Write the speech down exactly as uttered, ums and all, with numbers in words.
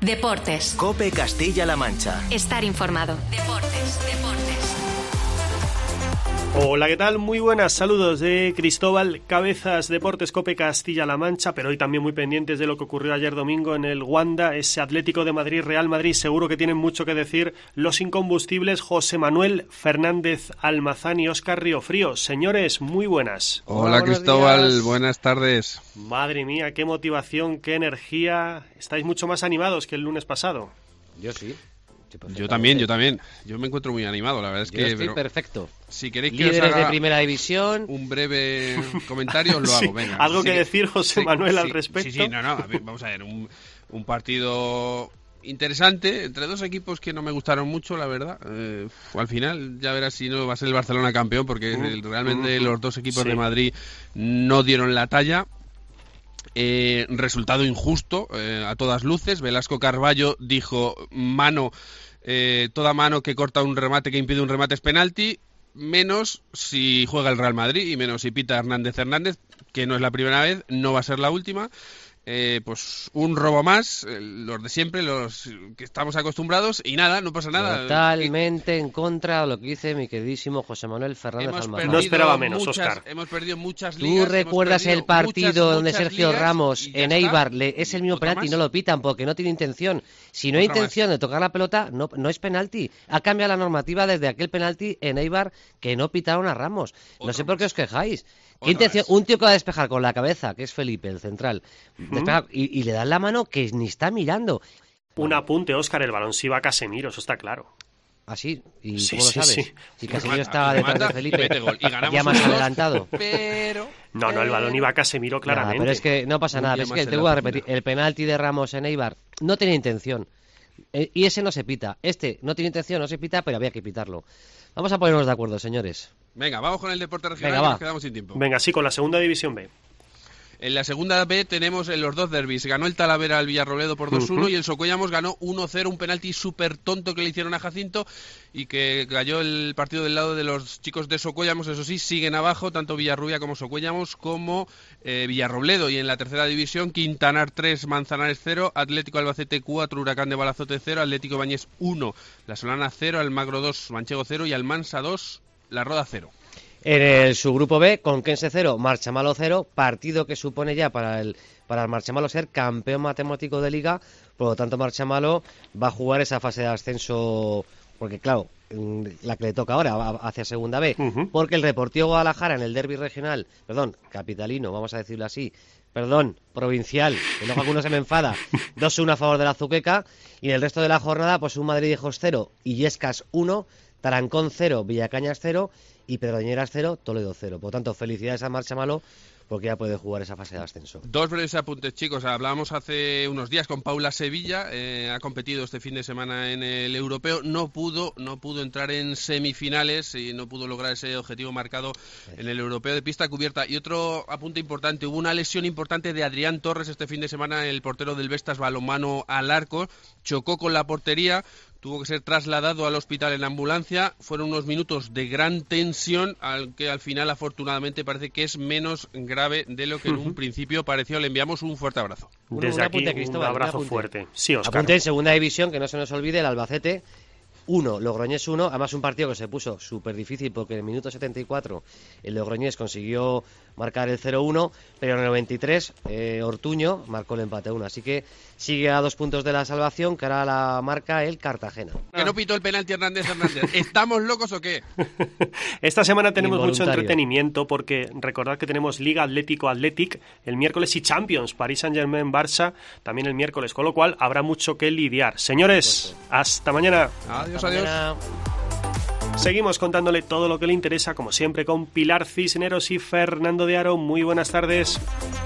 Deportes. COPE Castilla-La Mancha. Estar informado. Deportes, deportes. Hola, ¿qué tal? Muy buenas, saludos de Cristóbal Cabezas, Deportes COPE Castilla-La Mancha, pero hoy también muy pendientes de lo que ocurrió ayer domingo en el Wanda, ese Atlético de Madrid, Real Madrid. Seguro que tienen mucho que decir los incombustibles José Manuel Fernández Almazán y Óscar Riofrío. Señores, muy buenas. Hola, Hola Cristóbal, días. Buenas tardes. Madre mía, qué motivación, qué energía. Estáis mucho más animados que el lunes pasado. Yo sí. Sí, yo también, yo también. Yo me encuentro muy animado, la verdad es yo que... estoy pero, perfecto. Si queréis que Líderes os haga de primera división. un breve comentario, os lo sí, hago, venga. ¿Algo sí, que decir, José sí, Manuel, sí, al respecto? Sí, sí, no, no, a ver, vamos a ver, un, un partido interesante, entre dos equipos que no me gustaron mucho, la verdad. Eh, al final, ya verás si no va a ser el Barcelona campeón, porque uh, realmente uh, los dos equipos sí. de Madrid no dieron la talla. Eh, resultado injusto, eh, a todas luces. Velasco Carballo dijo mano... Eh, toda mano que corta un remate, que impide un remate es penalti, menos si juega el Real Madrid y menos si pita Hernández Hernández, que no es la primera vez, no va a ser la última. Eh, pues un robo más, eh, los de siempre, los que estamos acostumbrados, y nada, no pasa nada. Totalmente eh, en contra de lo que dice mi queridísimo José Manuel Fernández Almazán. No esperaba menos, muchas, Óscar. Hemos perdido muchas ligas. ¿Tú recuerdas el partido muchas, donde muchas Sergio Ramos en Eibar le, es el mismo penalti y no lo pitan porque no tiene intención? Si no hay intención más. de tocar la pelota, no, no es penalti. Ha cambiado la normativa desde aquel penalti en Eibar que no pitaron a Ramos. No Otro sé por qué os quejáis. ¿Qué intención? Un tío que va a despejar con la cabeza, que es Felipe, el central, ¿Mm? y, y le dan la mano que ni está mirando. Un apunte, Óscar, el balón sí va a Casemiro, eso está claro. ¿Ah, sí? ¿Y sí, cómo sí, lo sabes? Sí. Si Casemiro estaba detrás de Felipe, gol, y ya más adelantado. Pero... No, no, el balón iba a Casemiro claramente. No, pero es que no pasa nada, es que te voy a repetir, el penalti de Ramos en Eibar no tenía intención. Y ese no se pita. Este no tiene intención, no se pita, pero había que pitarlo. Vamos a ponernos de acuerdo, señores. Venga, vamos con el deporte regional. Venga, que nos quedamos sin tiempo. Venga, sí, con la segunda división B. En la segunda B tenemos en los dos derbis. Ganó el Talavera al Villarrobledo por dos uno uh-huh. y el Socuellamos ganó uno cero, un penalti súper tonto que le hicieron a Jacinto y que cayó el partido del lado de los chicos de Socuellamos. Eso sí, siguen abajo tanto Villarrubia como Socuellamos como eh, Villarrobledo. Y en la tercera división, Quintanar tres, Manzanares cero, Atlético Albacete cuatro, Huracán de Balazote cero, Atlético Bañés uno, La Solana cero, Almagro dos, Manchego cero y Almansa dos, La Roda cero. En el subgrupo B, Conquense cero, Marchamalo cero, partido que supone ya para el para el Marchamalo ser campeón matemático de Liga, por lo tanto Marchamalo va a jugar esa fase de ascenso, porque claro, la que le toca ahora hacia segunda B, uh-huh. porque el Deportivo Guadalajara en el derbi regional, perdón, capitalino, vamos a decirlo así, perdón, provincial, que luego alguno se me enfada, dos uno a favor de la Azuqueca, y en el resto de la jornada, pues un Madrid-Hijos cero, Illescas uno, Tarancón cero, Villacañas cero, y Pedroñeras cero, Toledo cero. Por lo tanto, felicidades a Marchamalo porque ya puede jugar esa fase de ascenso. Dos breves apuntes, chicos. Hablábamos hace unos días con Paula Sevilla, eh, ha competido este fin de semana en el europeo, no pudo, no pudo entrar en semifinales y no pudo lograr ese objetivo marcado en el europeo de pista cubierta. Y otro apunte importante, hubo una lesión importante de Adrián Torres este fin de semana, el portero del Vestas Balonmano al arco, chocó con la portería, tuvo que ser trasladado al hospital en ambulancia. Fueron unos minutos de gran tensión, al que al final afortunadamente parece que es menos grave de lo que en un principio pareció. Le enviamos un fuerte abrazo. Desde un aquí apunte, Cristóbal, un abrazo un fuerte. Sí, Óscar. Apunte en segunda división, que no se nos olvide, el Albacete uno, Logroñés uno, además un partido que se puso súper difícil porque en el minuto setenta y cuatro el Logroñés consiguió marcar el cero uno, pero en el noventa y tres eh, Ortuño marcó el empate uno, así que sigue a dos puntos de la salvación, que ahora la marca el Cartagena. Que no pitó el penalti Hernández Hernández. ¿Estamos locos o qué? Esta semana tenemos mucho entretenimiento porque recordad que tenemos Liga Atlético Athletic el miércoles y Champions, París Saint-Germain Barça también el miércoles, con lo cual habrá mucho que lidiar. Señores, hasta mañana. Adiós, adiós. Seguimos contándole todo lo que le interesa, como siempre, con Pilar Cisneros y Fernando de Aro. Muy buenas tardes.